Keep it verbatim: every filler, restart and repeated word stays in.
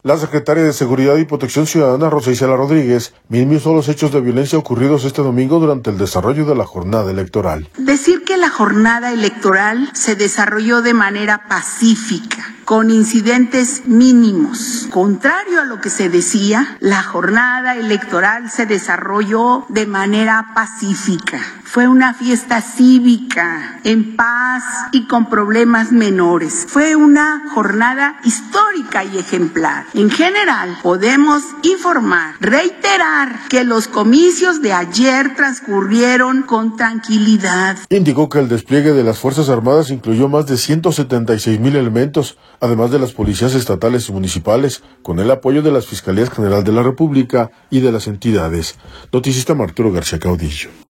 La secretaria de Seguridad y Protección Ciudadana, Rosa Isela Rodríguez, minimizó los hechos de violencia ocurridos este domingo durante el desarrollo de la jornada electoral. Decir que la jornada electoral se desarrolló de manera pacífica, con incidentes mínimos. Contrario a lo que se decía, la jornada electoral se desarrolló de manera pacífica. Fue una fiesta cívica, en paz y con problemas menores. Fue una jornada histórica y ejemplar. En general, podemos informar, reiterar que los comicios de ayer transcurrieron con tranquilidad. Indicó que el despliegue de las Fuerzas Armadas incluyó más de ciento setenta y seis mil elementos, además de las policías estatales y municipales, con el apoyo de las Fiscalías General de la República y de las entidades. Noticista Arturo García Caudillo.